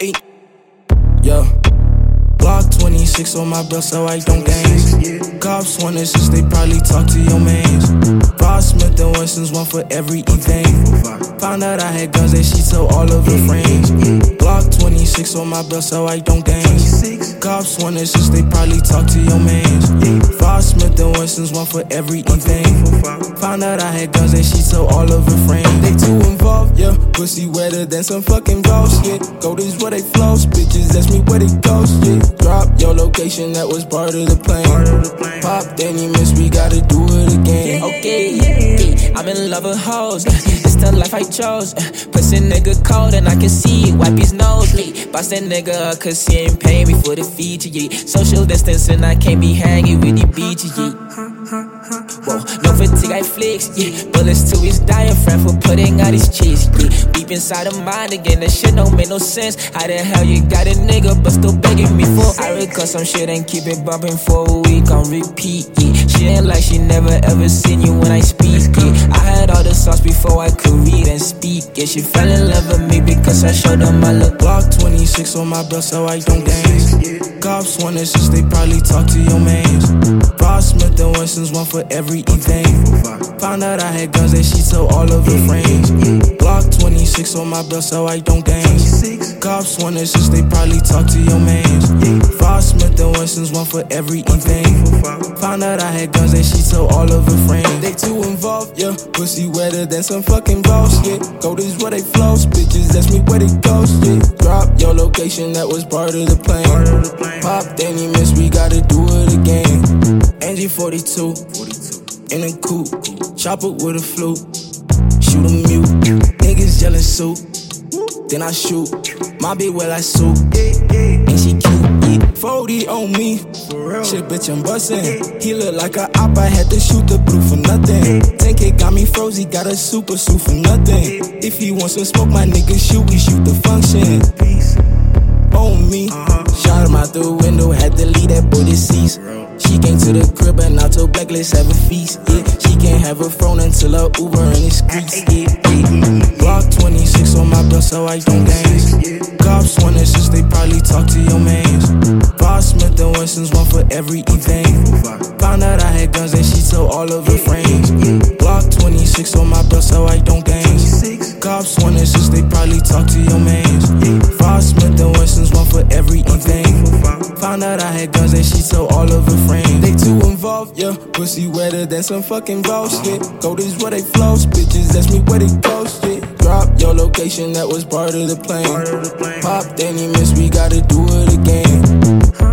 Ay. Yo. Block 26 on my belt so I don't gang. Cops want assist, they probably talk to your mans. Boss Smith and Wesson's, one for every event. Found out I had guns that she told all of her friends. Block 26 on my belt so I don't gang. Cops want assist, they probably talk to your mans. Boss Smith and Wesson's, one for every event. Found out I had guns that she told all of her friends. They too involved, yeah. Pussy wetter than some fucking balls, yeah. Gold is where they flows, bitches ask me where they goes, yeah. Drop your location, that was part of the plan. Pop, then you miss, we gotta do it again. Okay, I'm in love with hoes. It's the life I chose. Pussy nigga cold and I can see it. Wipe his nose. Boss that nigga up cause he ain't paying me for the feature. Social distancing, I can't be hanging with the beaches. Whoa, no fatigue, I flicks. Bullets to his diaphragm for putting out his cheeks. Deep inside of mine again, that shit don't make no sense. How the hell you got a nigga but still begging me for? I record some shit and keep it bumping for a week on repeat. She ain't like she never ever seen you when I speak. I had all the sauce before I could read and speak. Yeah, she fell in love with me because I showed her my look. Block 26 on my belt so I don't gang. Cops want assist, they probably talk to your mans. Boss Smith and Wesson's, one for every event. Found out I had guns that she told all of her friends. Block 26 on my belt so I don't gang. Cops want assist, they probably talk to your mans. Boss Smith and Wesson's, one for every event. Found out I had guns that she told all of her friends. They too involved, yeah. Pussy wetter than some fucking balls, yeah. Gold is where they flows, bitches ask me where they goes, yeah. Drop your location, that was part of the plan. Pop, then you miss, we gotta do it again. Angie 42, in a coupe, chop it with a flute, shoot a mute, niggas yelling soup, then I shoot, my bitch well I soup, and she cute, 40 on me, shit bitch I'm bustin', he look like a op, I had to shoot the blue for nothing, 10K got me froze, he got a super suit for nothing, if he wants some smoke my nigga shoot, we shoot the function, on me, shot him out the window, had to leave that boy deceased. She came to the crib and I told Blacklist have a feast, yeah. She can't have a phone until her Uber in the streets, yeah. Block 26 on my belt so I don't gang. Cops want assist, they probably talk to your mans. Boss Smith and Wesson's, one for every event. Found out I had guns that she told all of her friends. Block 26 on my belt so I don't gang. Cops want assist, they probably talk to your mans. Boss Smith and Wesson's, one for every event. Found out I had guns that she told all of her friends. They too involved, yeah. Pussy wetter than some fucking balls, yeah. Gold is where they flows, bitches ask me where they goes, yeah. Drop your location, that was part of the plan. Pop, then you miss, we gotta do it again.